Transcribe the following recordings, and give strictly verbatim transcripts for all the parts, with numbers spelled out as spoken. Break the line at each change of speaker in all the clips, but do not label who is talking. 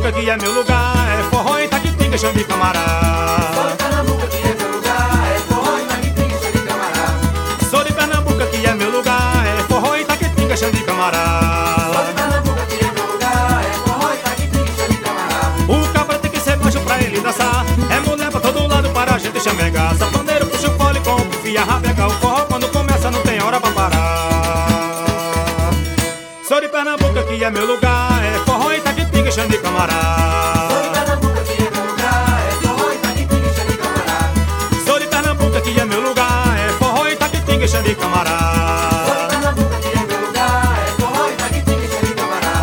aqui é meu lugar, é forró e Itaquitinga, Xande Camará.
Sou de Pernambuco, aqui é meu lugar, é forró e Itaquitinga, Xande Camará.
Sou de Pernambuco, aqui é meu lugar, é forró e Itaquitinga, Xande Camará.
Sou de Pernambuco, aqui é meu lugar, é forró e Itaquitinga, Xande Camará.
O cabra tem que ser macho pra ele dançar, é mulher pra todo lado para a gente chamegar. Safoneiro puxa o fole com o pife e a rabeca. O forró quando começa não tem hora pra parar. Sou de Pernambuco, aqui é meu lugar, é forró e Itaquitinga, Xande Camará.
Sou de Pernambuco, aqui é meu lugar, é forró e Itaquitinga, Xande Camará.
Sou de Pernambuco, aqui é meu lugar, é forró e Itaquitinga, Xande Camará.
Sou de Pernambuco, aqui é meu lugar, é forró e Itaquitinga, Xande Camará.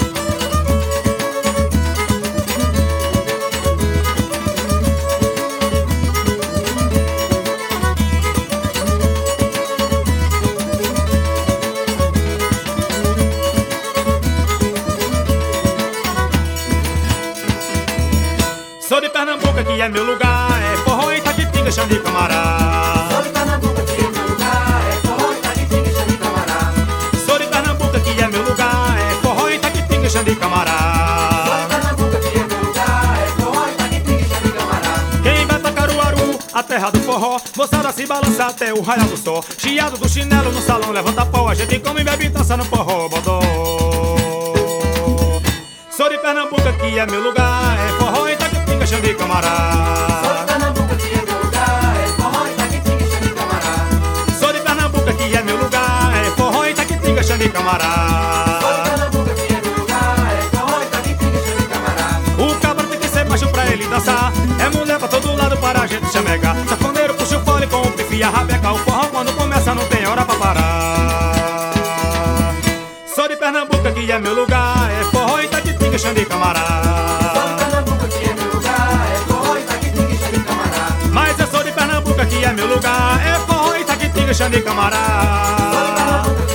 Sou de Pernambuco, aqui é meu lugar, é forró e Itaquitinga, Xande Camará.
Sou de Pernambuco, aqui é meu lugar, é forró e Itaquitinga, Xande Camará.
Sou de Pernambuco, aqui é meu lugar, é forró e Itaquitinga, Xande Camará.
Sou de Pernambuco, aqui é meu lugar, é forró e Itaquitinga, Xande Camará.
Quem vai pra Caruaru, a terra do forró, moçada se balança até o raiar do sol. Chiado do chinelo no salão, levanta pau, a gente come e bebe e dança no forró, bodó. Sou de Pernambuco, aqui é meu lugar, é forró e Itaquitinga, Xande Camará.
Sou de Pernambuco, aqui é meu lugar, é forró e Itaquitinga, Xande Camará.
Sou de Pernambuco, aqui é meu lugar, é forró e Itaquitinga, Xande Camará.
Sou de Pernambuco, aqui é meu lugar, é forró e Itaquitinga, Xande Camará.
O cabra tem que ser macho pra ele dançar, é mulher pra todo lado para a gente chamegar. Safoneiro puxa o fole com o pife e a rabeca. O forró quando começa não tem hora pra parar. Sou de Pernambuco, aqui é meu lugar, é forró e Itaquitinga, Xande Camará.
Sou de Pernambuco, aqui é meu lugar, é forró e Itaquitinga, Xande Camará.
Mas eu sou de Pernambuco, aqui é meu lugar, é forró e Itaquitinga, Xande Camará.
Sou de Pernambuco,